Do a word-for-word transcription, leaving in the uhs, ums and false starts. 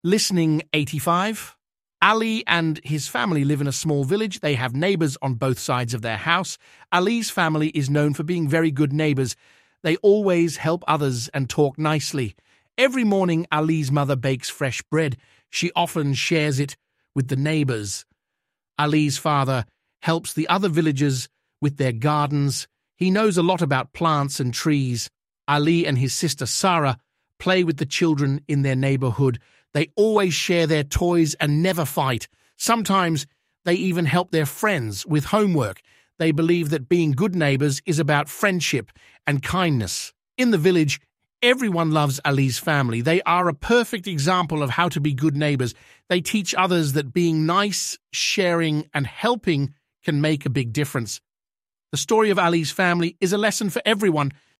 Listening eighty-five. Ali and his family live in a small village. They have neighbors on both sides of their house. Ali's family is known for being very good neighbors. They always help others and talk nicely. Every morning, Ali's mother bakes fresh bread. She often shares it with the neighbors. Ali's father helps the other villagers with their gardens. He knows a lot about plants and trees. Ali and his sister Sarah play with the children in their neighborhood. They always share their toys and never fight. Sometimes they even help their friends with homework. They believe that being good neighbors is about friendship and kindness. In the village, everyone loves Ali's family. They are a perfect example of how to be good neighbors. They teach others that being nice, sharing, and helping can make a big difference. The story of Ali's family is a lesson for everyone.